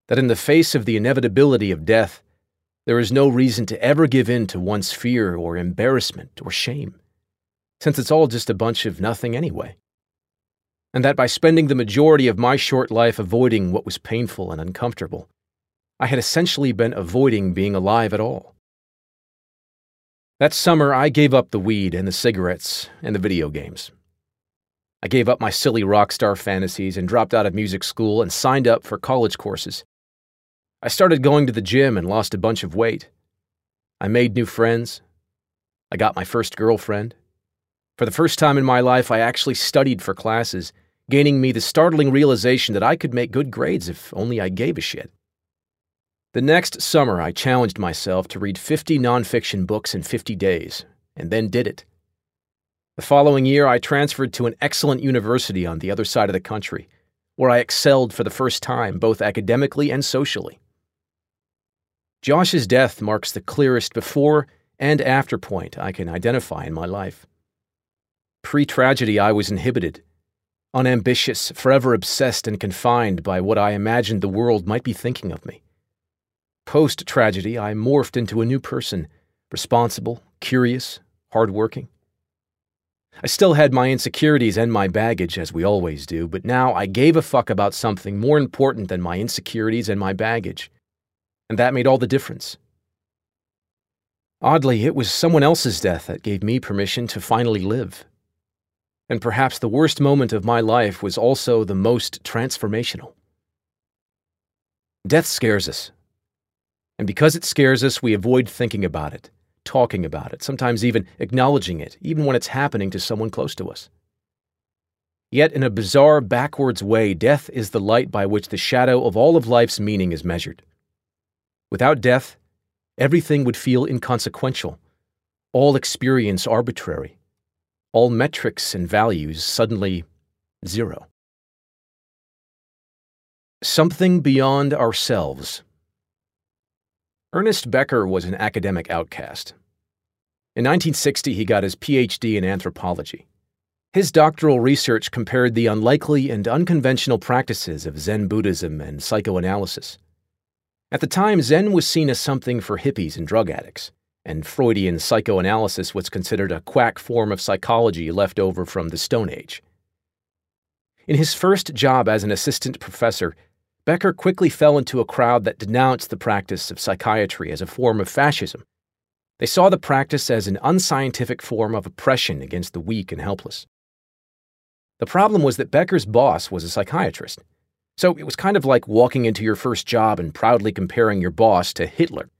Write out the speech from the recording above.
that in the face of the inevitability of death, there is no reason to ever give in to one's fear or embarrassment or shame, since it's all just a bunch of nothing anyway. And that by spending the majority of my short life avoiding what was painful and uncomfortable, I had essentially been avoiding being alive at all. That summer, I gave up the weed and the cigarettes and the video games. I gave up my silly rock star fantasies and dropped out of music school and signed up for college courses. I started going to the gym and lost a bunch of weight. I made new friends. I got my first girlfriend. For the first time in my life, I actually studied for classes, gaining me the startling realization that I could make good grades if only I gave a shit. The next summer, I challenged myself to read 50 nonfiction books in 50 days, and then did it. The following year, I transferred to an excellent university on the other side of the country, where I excelled for the first time, both academically and socially. Josh's death marks the clearest before and after point I can identify in my life. Pre-tragedy, I was inhibited, unambitious, forever obsessed and confined by what I imagined the world might be thinking of me. Post-tragedy, I morphed into a new person, responsible, curious, hardworking. I still had my insecurities and my baggage, as we always do, but now I gave a fuck about something more important than my insecurities and my baggage. And that made all the difference. Oddly, it was someone else's death that gave me permission to finally live. And perhaps the worst moment of my life was also the most transformational. Death scares us. And because it scares us, we avoid thinking about it, talking about it, sometimes even acknowledging it, even when it's happening to someone close to us. Yet, in a bizarre, backwards way, death is the light by which the shadow of all of life's meaning is measured. Without death, everything would feel inconsequential, all experience arbitrary, all metrics and values suddenly zero. Something beyond ourselves. Ernest Becker was an academic outcast. In 1960, he got his PhD in anthropology. His doctoral research compared the unlikely and unconventional practices of Zen Buddhism and psychoanalysis. At the time, Zen was seen as something for hippies and drug addicts, and Freudian psychoanalysis was considered a quack form of psychology left over from the Stone Age. In his first job as an assistant professor, Becker quickly fell into a crowd that denounced the practice of psychiatry as a form of fascism. They saw the practice as an unscientific form of oppression against the weak and helpless. The problem was that Becker's boss was a psychiatrist. So it was kind of like walking into your first job and proudly comparing your boss to Hitler.